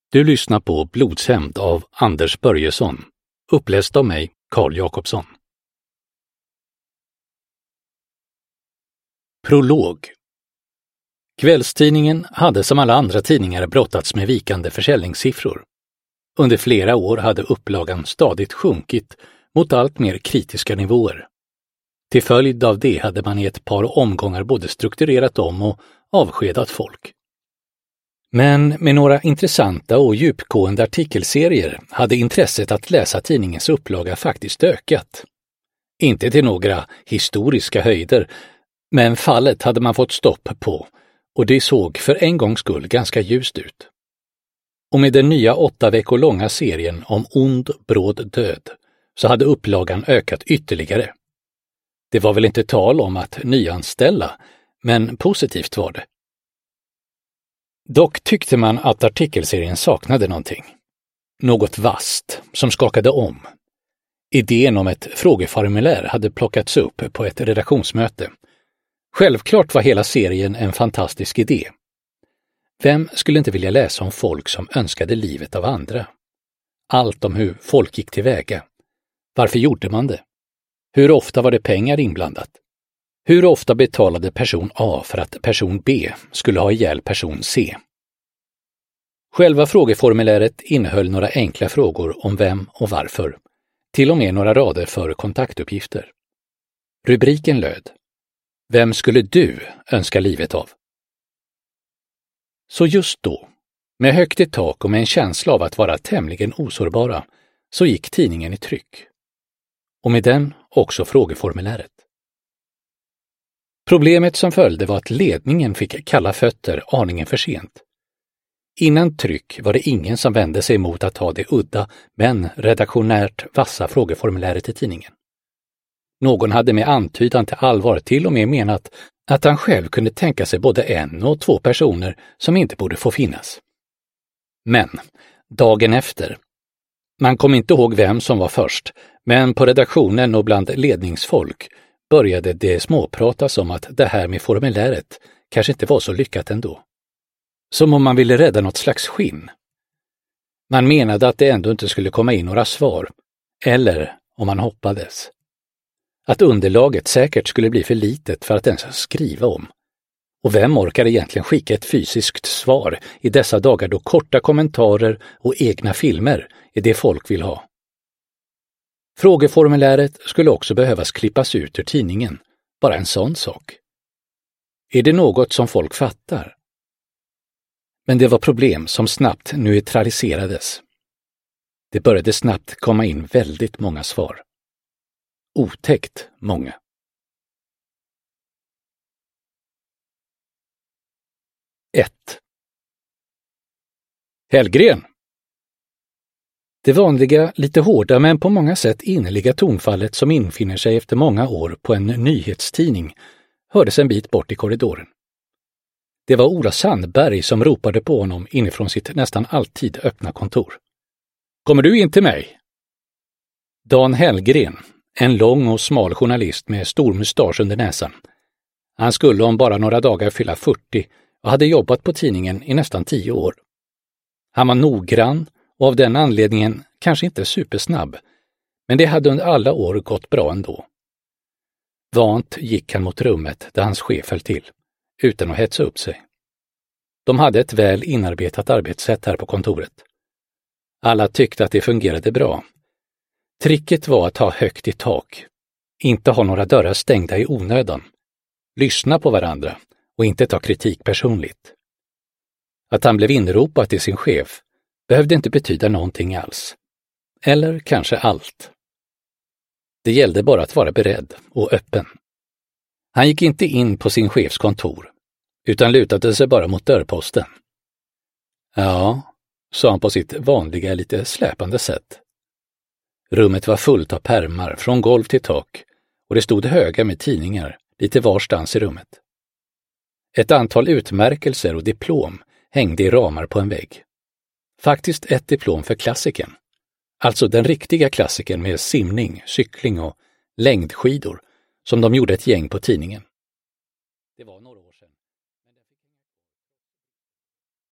Du lyssnar på Blodshämnd av Anders Börjesson, uppläst av mig, Carl Jakobsson. Prolog. Kvällstidningen hade som alla andra tidningar brottats med vikande försäljningssiffror. Under flera år hade upplagan stadigt sjunkit mot allt mer kritiska nivåer. Till följd av det hade man i ett par omgångar både strukturerat om och avskedat folk. Men med några intressanta och djupgående artikelserier hade intresset att läsa tidningens upplaga faktiskt ökat. Inte till några historiska höjder, men fallet hade man fått stopp på och det såg för en gångs skull ganska ljust ut. Och med den nya 8 veckor långa serien om ond, bråd död så hade upplagan ökat ytterligare. Det var väl inte tal om att nyanställa, men positivt var det. Dock tyckte man att artikelserien saknade någonting. Något vasst som skakade om. Idén om ett frågeformulär hade plockats upp på ett redaktionsmöte. Självklart var hela serien en fantastisk idé. Vem skulle inte vilja läsa om folk som önskade livet av andra? Allt om hur folk gick tillväga. Varför gjorde man det? Hur ofta var det pengar inblandat? Hur ofta betalade person A för att person B skulle ha ihjäl person C? Själva frågeformuläret innehöll några enkla frågor om vem och varför, till och med några rader för kontaktuppgifter. Rubriken löd: Vem skulle du önska livet av? Så just då, med högt i tak och med en känsla av att vara tämligen osårbara, så gick tidningen i tryck. Och med den också frågeformuläret. Problemet som följde var att ledningen fick kalla fötter aningen för sent. Innan tryck var det ingen som vände sig mot att ha det udda men redaktionärt vassa frågeformuläret i tidningen. Någon hade med antydan till allvar till och med menat att han själv kunde tänka sig både 1 och 2 personer som inte borde få finnas. Men dagen efter, man kom inte ihåg vem som var först, men på redaktionen och bland ledningsfolk började det småpratas om att det här med formuläret kanske inte var så lyckat ändå. Som om man ville rädda något slags skinn. Man menade att det ändå inte skulle komma in några svar, eller om man hoppades. Att underlaget säkert skulle bli för litet för att ens skriva om. Och vem orkar egentligen skicka ett fysiskt svar i dessa dagar då korta kommentarer och egna filmer är det folk vill ha? Frågeformuläret skulle också behövas klippas ut ur tidningen, bara en sån sak. Är det något som folk fattar? Men det var problem som snabbt neutraliserades. Det började snabbt komma in väldigt många svar. Otäckt många. Ett. Hellgren. Det vanliga, lite hårda men på många sätt innerliga tonfallet som infinner sig efter många år på en nyhetstidning hördes en bit bort i korridoren. Det var Ola Sandberg som ropade på honom inifrån sitt nästan alltid öppna kontor. Kommer du in till mig? Dan Hellgren, en lång och smal journalist med stor mustasch under näsan. Han skulle om bara några dagar fylla 40 och hade jobbat på tidningen i nästan 10 år. Han var noggrann och av den anledningen kanske inte supersnabb, men det hade under alla år gått bra ändå. Vant gick han mot rummet där hans chef höll till, utan att hetsa upp sig. De hade ett väl inarbetat arbetssätt här på kontoret. Alla tyckte att det fungerade bra. Tricket var att ha högt i tak, inte ha några dörrar stängda i onödan, lyssna på varandra och inte ta kritik personligt. Att han blev inropad till sin chef behövde inte betyda någonting alls. Eller kanske allt. Det gällde bara att vara beredd och öppen. Han gick inte in på sin chefs kontor, utan lutade sig bara mot dörrposten. Ja, sa han på sitt vanliga lite släpande sätt. Rummet var fullt av pärmar från golv till tak och det stod höga med tidningar lite varstans i rummet. Ett antal utmärkelser och diplom hängde i ramar på en vägg. Faktiskt ett diplom för klassikern. Alltså den riktiga klassikern med simning, cykling och längdskidor som de gjorde ett gäng på tidningen. Det var